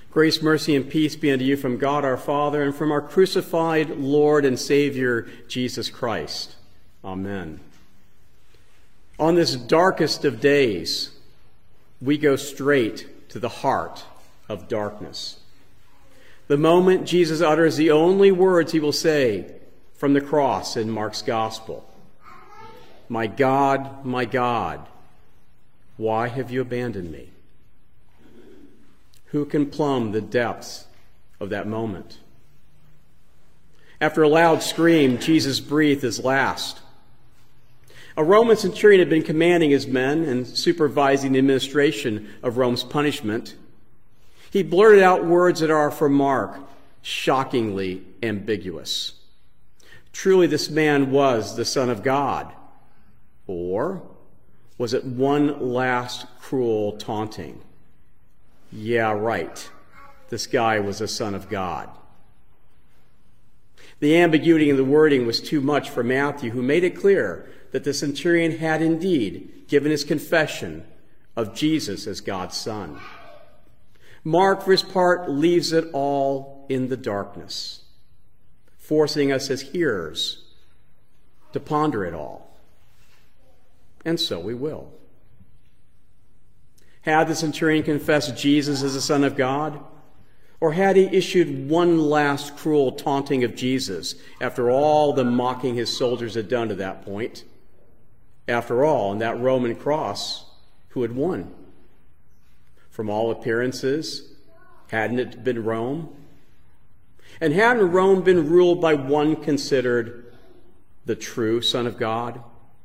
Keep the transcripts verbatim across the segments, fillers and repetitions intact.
Grace, mercy, and peace be unto you from God our Father and from our crucified Lord and Savior, Jesus Christ. Amen. On this darkest of days, we go straight to the heart of darkness. The moment Jesus utters the only words he will say from the cross in Mark's Gospel, "My God, my God, why have you abandoned me?" Who can plumb the depths of that moment? After a loud scream, Jesus breathed his last. A Roman centurion had been commanding his men and supervising the administration of Rome's punishment. He blurted out words that are, for Mark, shockingly ambiguous. Truly, this man was the Son of God. Or was it one last cruel taunting? Yeah, right. This guy was a son of God. The ambiguity in the wording was too much for Matthew, who made it clear that the centurion had indeed given his confession of Jesus as God's Son. Mark, for his part, leaves it all in the darkness, forcing us as hearers to ponder it all. And so we will. Had the centurion confessed Jesus as the Son of God? Or had he issued one last cruel taunting of Jesus after all the mocking his soldiers had done to that point? After all, on that Roman cross, who had won? From all appearances, hadn't it been Rome? And hadn't Rome been ruled by one considered the true Son of God?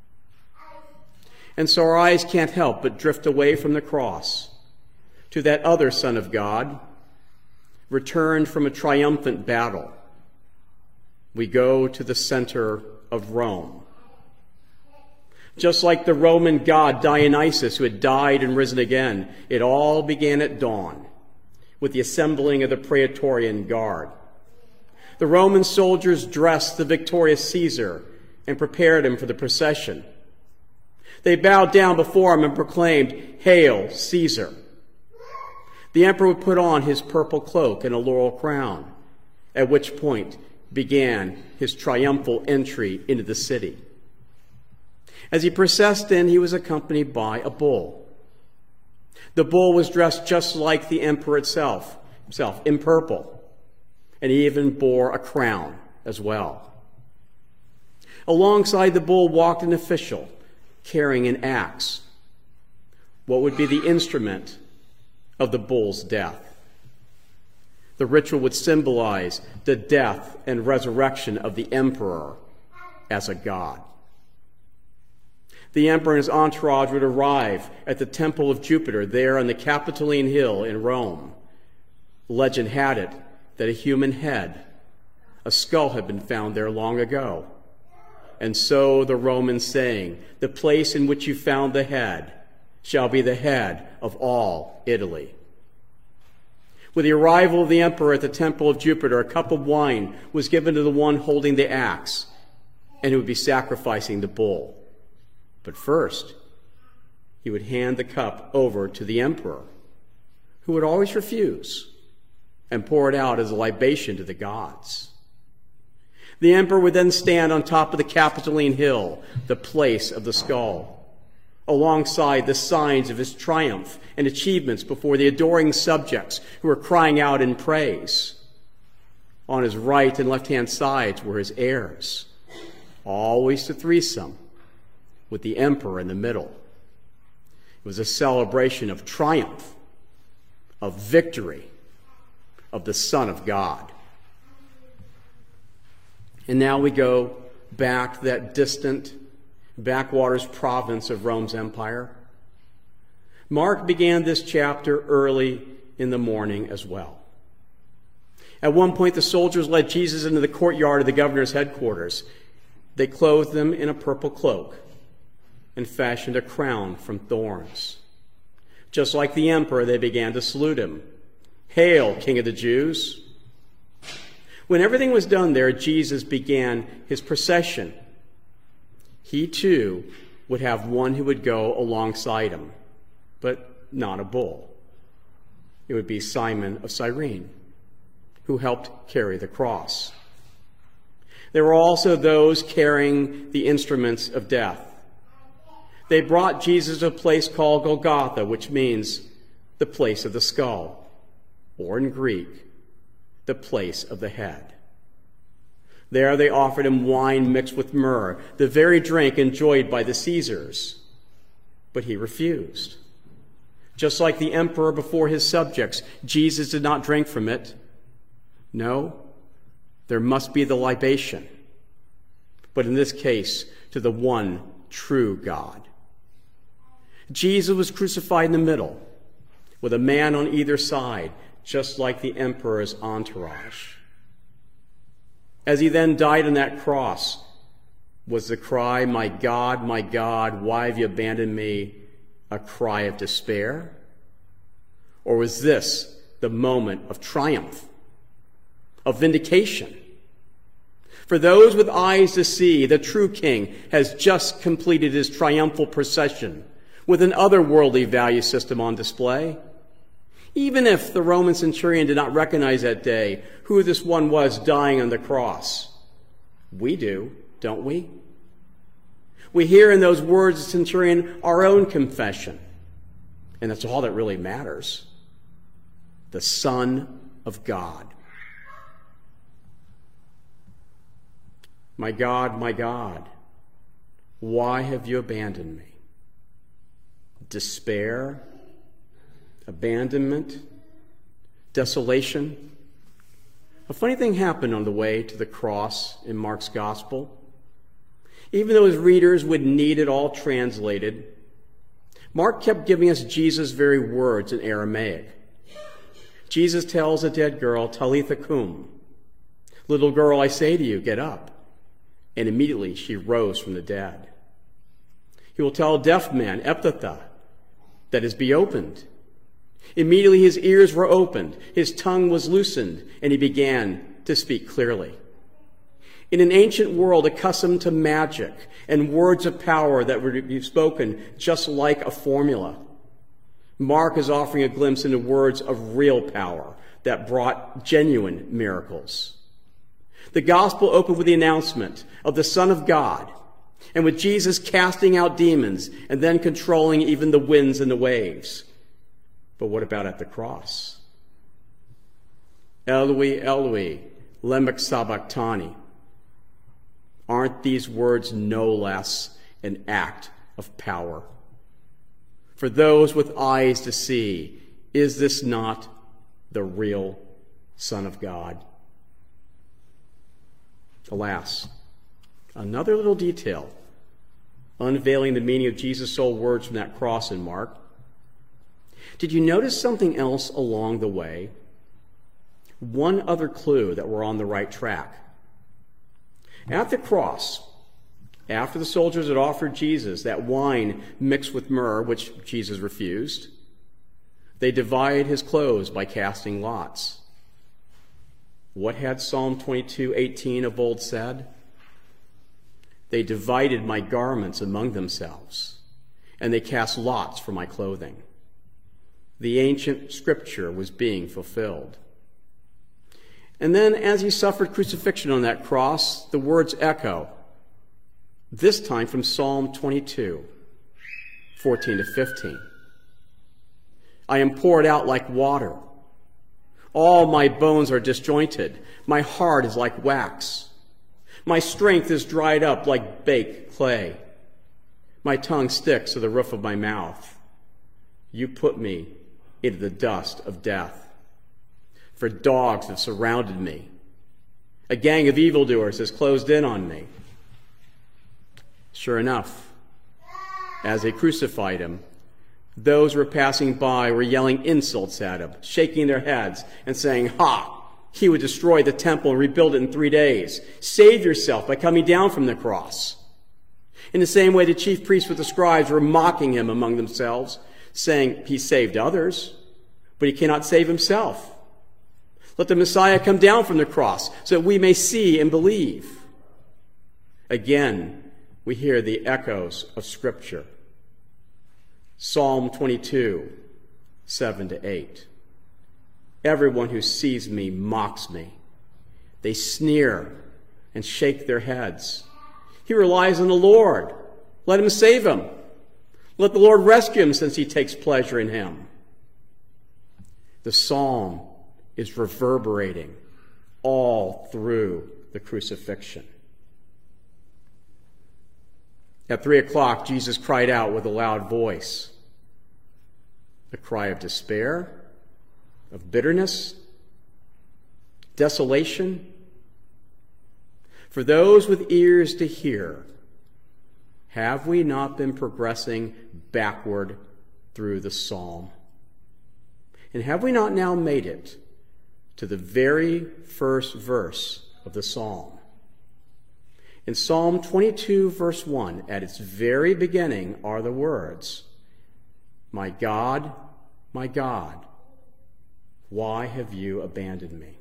And so our eyes can't help but drift away from the cross to that other Son of God, returned from a triumphant battle. We go to the center of Rome. Just like the Roman god Dionysus, who had died and risen again, it all began at dawn with the assembling of the Praetorian Guard. The Roman soldiers dressed the victorious Caesar and prepared him for the procession. They bowed down before him and proclaimed, "Hail, Caesar." The emperor would put on his purple cloak and a laurel crown, at which point began his triumphal entry into the city. As he processed in, he was accompanied by a bull. The bull was dressed just like the emperor itself, himself, in purple, and he even bore a crown as well. Alongside the bull walked an official carrying an axe. What would be the instrument of the bull's death? The ritual would symbolize the death and resurrection of the emperor as a god. The emperor and his entourage would arrive at the Temple of Jupiter there on the Capitoline Hill in Rome. Legend had it that a human head, a skull, had been found there long ago. And so the Romans saying, "The place in which you found the head shall be the head of all Italy." With the arrival of the emperor at the Temple of Jupiter, a cup of wine was given to the one holding the axe, and he would be sacrificing the bull. But first, he would hand the cup over to the emperor, who would always refuse and pour it out as a libation to the gods. The emperor would then stand on top of the Capitoline Hill, the place of the skull, alongside the signs of his triumph and achievements before the adoring subjects who were crying out in praise. On his right and left-hand sides were his heirs, always a threesome, with the emperor in the middle. It was a celebration of triumph, of victory, of the Son of God. And now we go back to that distant backwaters province of Rome's empire. Mark began this chapter early in the morning as well. At one point, the soldiers led Jesus into the courtyard of the governor's headquarters. They clothed him in a purple cloak and fashioned a crown from thorns. Just like the emperor, they began to salute him. "Hail, King of the Jews." When everything was done there, Jesus began his procession. He too would have one who would go alongside him, but not a bull. it would be Simon of Cyrene, who helped carry the cross. There were also those carrying the instruments of death. They brought Jesus to a place called Golgotha, which means the place of the skull, or in Greek, the place of the head. There they offered him wine mixed with myrrh, the very drink enjoyed by the Caesars. But he refused. Just like the emperor before his subjects, Jesus did not drink from it. No, there must be the libation. But in this case, to the one true God. Jesus was crucified in the middle, with a man on either side, just like the emperor's entourage. As he then died on that cross, was the cry, "My God, my God, why have you abandoned me?" a cry of despair? Or was this the moment of triumph, of vindication? For those with eyes to see, the true king has just completed his triumphal procession with an otherworldly value system on display. Even if the Roman centurion did not recognize that day who this one was dying on the cross, we do, don't we? We hear in those words of the centurion our own confession, and that's all that really matters. The Son of God. My God, my God, why have you abandoned me? Despair, abandonment, desolation. A funny thing happened on the way to the cross in Mark's gospel. Even though his readers would need it all translated, Mark kept giving us Jesus' very words in Aramaic. Jesus tells a dead girl, "Talitha cum," "Little girl, I say to you, get up." And immediately she rose from the dead. He will tell a deaf man, "Ephphatha," that is, be opened. Immediately his ears were opened, his tongue was loosened, and he began to speak clearly. In an ancient world accustomed to magic and words of power that were to be spoken just like a formula, Mark is offering a glimpse into words of real power that brought genuine miracles. The gospel opened with the announcement of the Son of God, and with Jesus casting out demons and then controlling even the winds and the waves. But what about at the cross? Eloi, Eloi, lema sabachthani. Aren't these words no less an act of power? For those with eyes to see, is this not the real Son of God? Alas, another little detail unveiling the meaning of Jesus' sole words from that cross in Mark. Did you notice something else along the way? One other clue that we're on the right track. At the cross, after the soldiers had offered Jesus that wine mixed with myrrh, which Jesus refused, they divided his clothes by casting lots. What had Psalm twenty-two eighteen of old said? They divided my garments among themselves, and they cast lots for my clothing. The ancient scripture was being fulfilled. And then as he suffered crucifixion on that cross, the words echo, this time from Psalm twenty-two, fourteen to fifteen. I am poured out like water. All my bones are disjointed. My heart is like wax. My strength is dried up like baked clay. My tongue sticks to the roof of my mouth. You put me into the dust of death. For dogs have surrounded me. A gang of evildoers has closed in on me. Sure enough, as they crucified him, those who were passing by were yelling insults at him, shaking their heads and saying, "Ha! He would destroy the temple and rebuild it in three days. Save yourself by coming down from the cross." In the same way, the chief priests with the scribes were mocking him among themselves, saying, "He saved others, but he cannot save himself. Let the Messiah come down from the cross so that we may see and believe." Again, we hear the echoes of Scripture. Psalm twenty-two, seven to eight. Everyone who sees me mocks me. They sneer and shake their heads. He relies on the Lord. Let him save him. Let the Lord rescue him, since he takes pleasure in him. The psalm is reverberating all through the crucifixion. At three o'clock, Jesus cried out with a loud voice, a cry of despair, of bitterness, desolation. For those with ears to hear, have we not been progressing backward through the psalm? And have we not now made it to the very first verse of the psalm? In Psalm twenty-two, verse one, at its very beginning are the words, "My God, my God, why have you abandoned me?"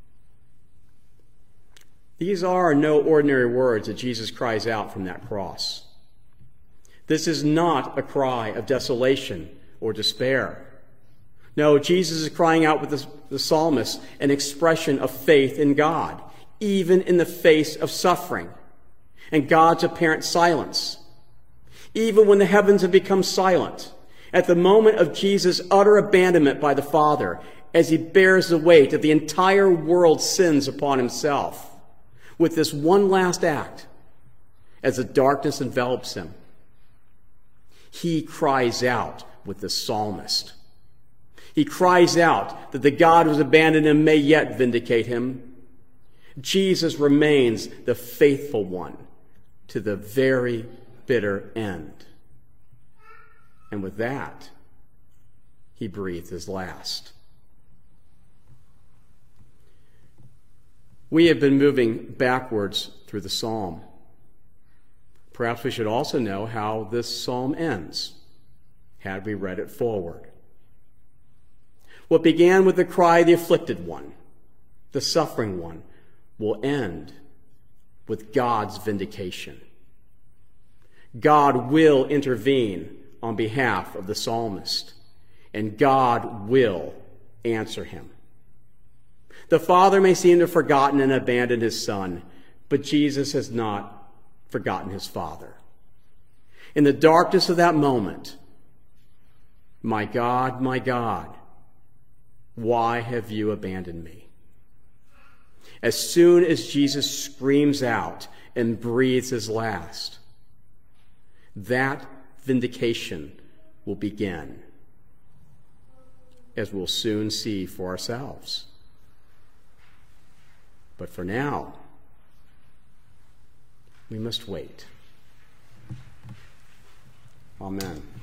These are no ordinary words that Jesus cries out from that cross. This is not a cry of desolation or despair. No, Jesus is crying out with the, the psalmist an expression of faith in God, even in the face of suffering and God's apparent silence. Even when the heavens have become silent, at the moment of Jesus' utter abandonment by the Father, as he bears the weight of the entire world's sins upon himself, with this one last act, as the darkness envelops him, he cries out with the psalmist. He cries out that the God who has abandoned him may yet vindicate him. Jesus remains the faithful one to the very bitter end. And with that, he breathed his last. We have been moving backwards through the psalm. Perhaps we should also know how this psalm ends, had we read it forward. What began with the cry of the afflicted one, the suffering one, will end with God's vindication. God will intervene on behalf of the psalmist, and God will answer him. The Father may seem to have forgotten and abandoned his Son, but Jesus has not forgotten his Father. In the darkness of that moment, "My God, my God, why have you abandoned me?" As soon as Jesus screams out and breathes his last, that vindication will begin, as we'll soon see for ourselves. But for now, we must wait. Amen.